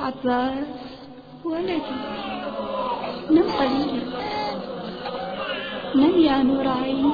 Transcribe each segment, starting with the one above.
عباس ولدي، نم قليلا، نم يا نور عيني.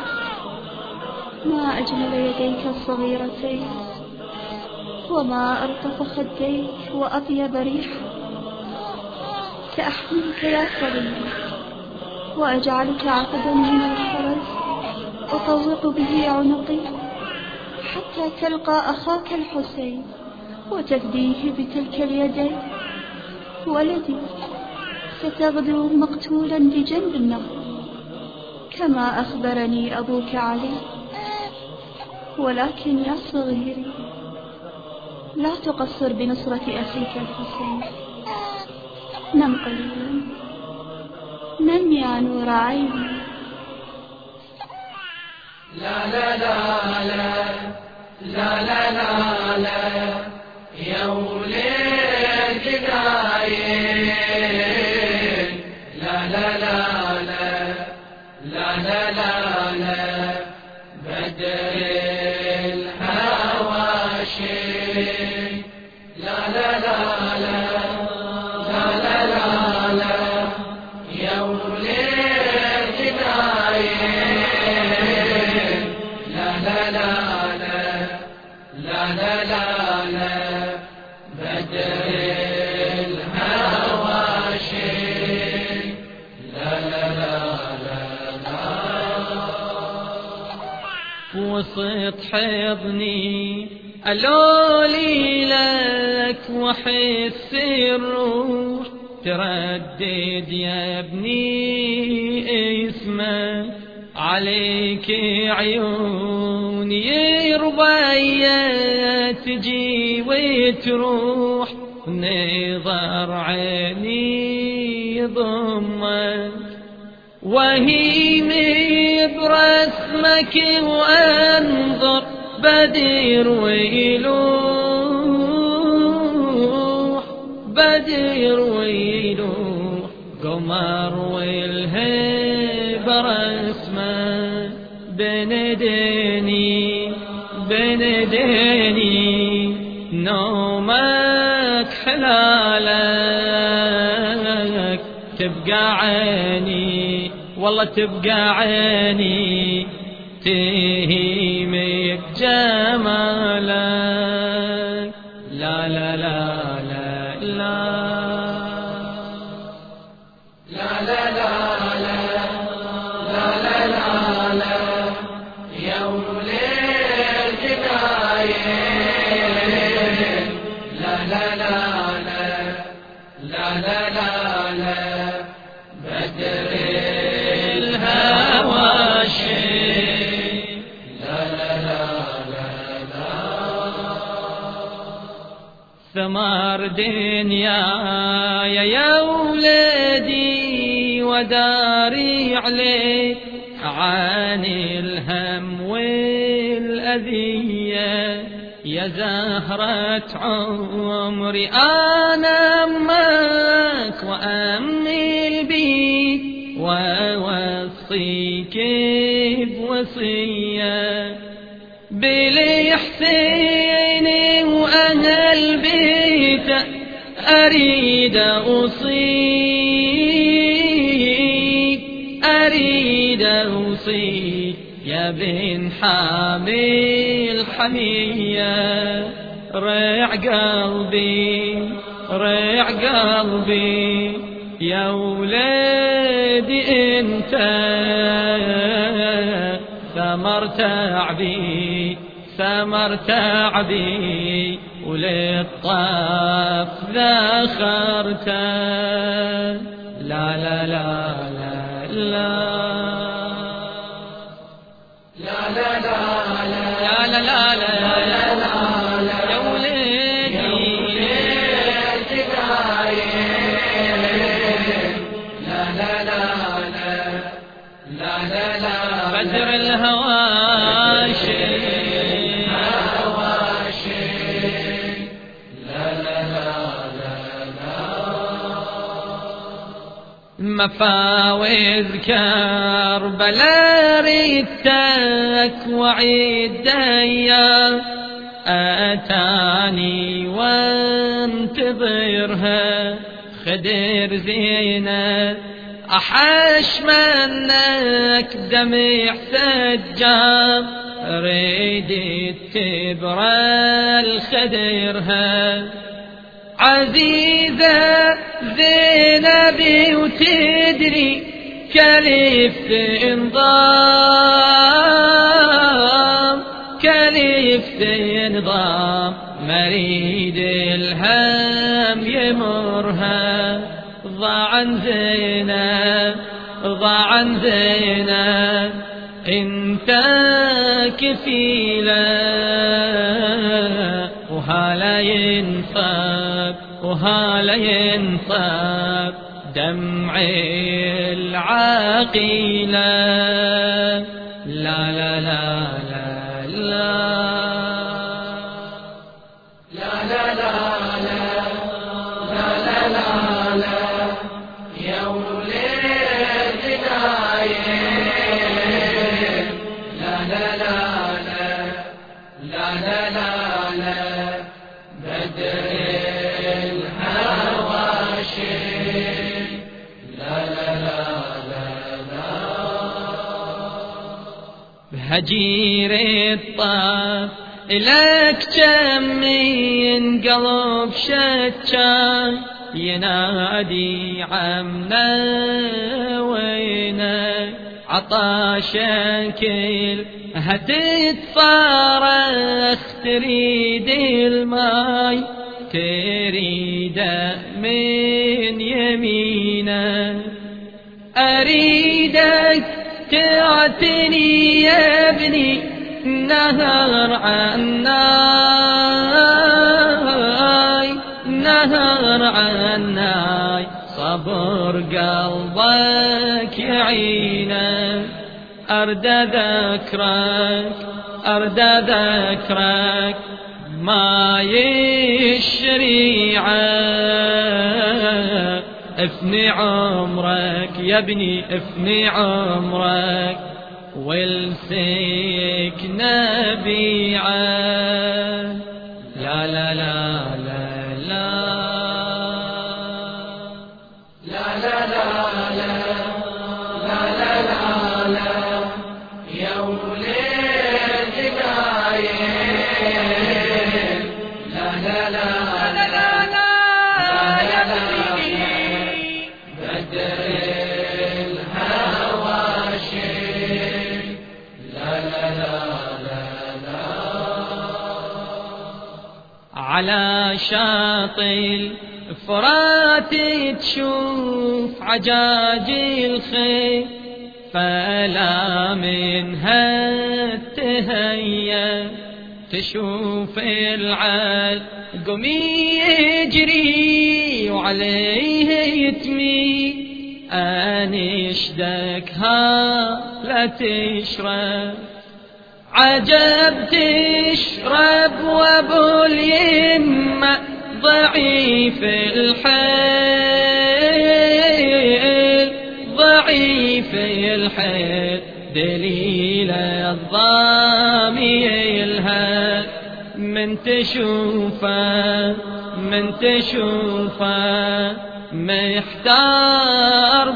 ما أجمل يديك الصغيرتين، وما ألطف خديك وأطيب ريحا. سأحملك يا صغير وأجعلك عقدا من الخرز أطوق به عنقي، حتى تلقى أخاك الحسين وتفديه بتلك اليدين. ولدي، ستغدو مقتولا بجنب النهر كما أخبرني أبوك علي. ولكن يا صغيري، لا تقصر بنصرة أخيك الحسين. نم قليلا، نم يا نور عيني. لا لا لا لا لا لا لا لا يا وليد نايم. لا لا لا لا لا لا لا لا بدر الهوى شيء. لا لا لا لا لا لا لا لا يا وليد نايم. لا لا لا لا لا لا لا لا بدر الهوى شيء. لا لا لا لا لا وسط حضني ألولي لك وحس الروح تردد يا ابني اسمك. عليك عيوني ربية تجي وتروح، نظر عيني ضمك وهيني برسمك وانظر بدر ويلوح. بدر ويلوح قمر والهيبة رسمه بندني بندني نومك حلالك تبقى عيني والله تبقى عيني تهيمك جمالك. لا لا لا لا لا لا لا لا لا لا لا لا لا يا وليد نايم. لا لا لا لا لا لا لا لا بدر الهوى شيء. لا لا لا لا لا ثمر دنيا يا ولدي وداري عليك عن الهم والأذية. يا زهرة عمري أنا أمك وأمل بيك ووصيك بوصية بالحسين وأهل بيته أريد أوصيك أريد أوصيك يا بن حامي الحمية. ريع قلبي ريع قلبي يا ولادي انت ثمر تعبي ثمر تعبي وللطاف ذخرته. لا لا لا لا لا لا لا لا لا لا لا لا يا وليدي لا لا لا لا لا لا بدر الهوى شيء لا لا لا لا مفاوز كربلاء ريتك وعيد ديا أتاني وانتظر خدرها خدر زينة أحش منك دمع سجام ريدت تبرى الخدرها عزيزة زينبي وتدري كلف تنضام كلف تنضام مريد الهم يمرها ضاع عن زينب ضاع عن زينب انت كفيلة وهلا ينصب وهلا ينصب دمع العقيلة لا لا لا لا لا لا لا لا لا لا لا لا لا يا ولد نايم لا لا لا لا لا لا لا لا بدر الهوى شيء لا لا لا لا لا بهجير الطاف لك جمين قلب شتان ينادي عمنا وينك عطاشك هتتفارخ تريد الماي تريد من يمينك أريدك تعتني يا ابني نهر عناي نهر عناي صبر قلبك يعينك أرد ذكرك أرد ذكرك ما الشريعة افني عمرك يا ابني افني عمرك والسك نبيعة لا لا لا لا لا لا لا لا لا لا لا لا لا يا ولد نايم لا لا لا لا لا لا يا حبيبي بدر الهوى شيء لا لا لا لا لا على شاطئ الفرات تشوف عجاجي الخيل فلا منها تهيأ تشوف العلقم يجري وعليه يتمي أنشدك ها لا تشرب عجب تشرب وابو اليمة ضعيف الحيل ضعيف الحيل دليل الضامي الهاد من تشوفه محتار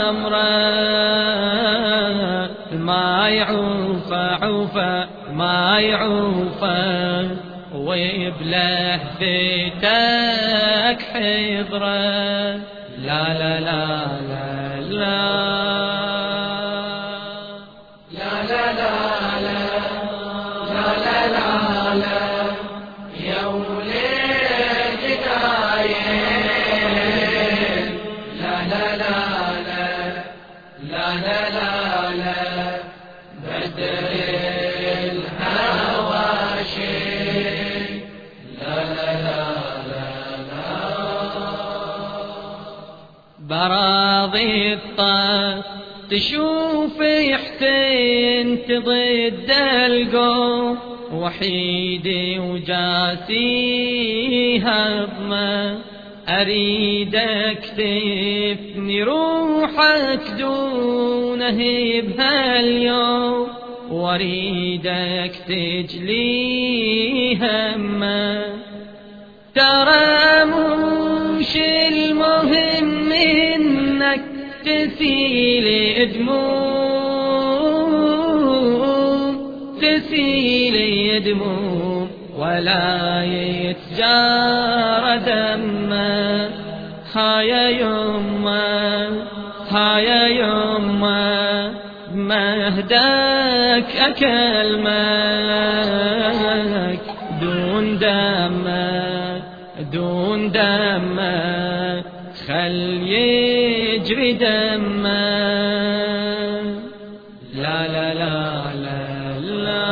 بأمره ما يعوفه ما يعوفه ويبله ذيتك حضره لا لا لا لا لا لا لا لا لا لا لا لا لا يا ولد نايم لا لا لا لا لا لا لا لا بدر الهوى شيء لا لا لا لا لا براضي الطاس تشوف يحتين ضد القوم وحيدي وجاسي هضمه أريدك تفني روحك دونه بهاليوم وأريدك تجلي همه ترى إنك تسيل دموم ولا يتجارى دمه. هيا يمه مهدك أكلمك دون دمك خل يجري دمك. لا لا لا لا لا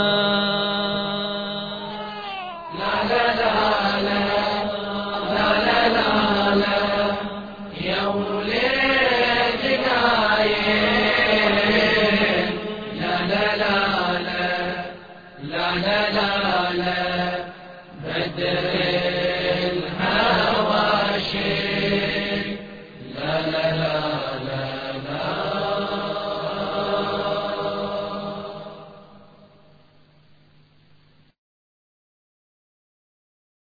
لا لا لا لا لا لا لا يا ولد نايم. لا لا لا لا لا لا لا